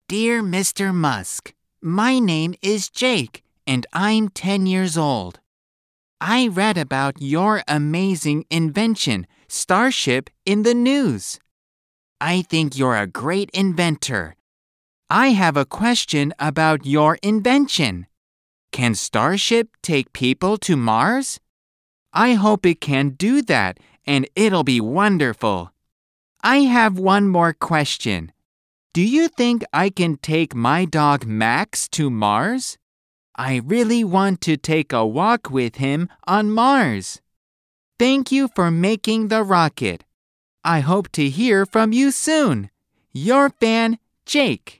Dear Mr. Musk, my name is Jake, and I'm 10 years old. I read about your amazing invention, Starship, in the news. I think you're a great inventor. I have a question about your invention. Can Starship take people to Mars? I hope it can do that, and it'll be wonderful. I have one more question. Do you think I can take my dog Max to Mars? I really want to take a walk with him on Mars. Thank you for making the rocket. I hope to hear from you soon. Your fan, Jake.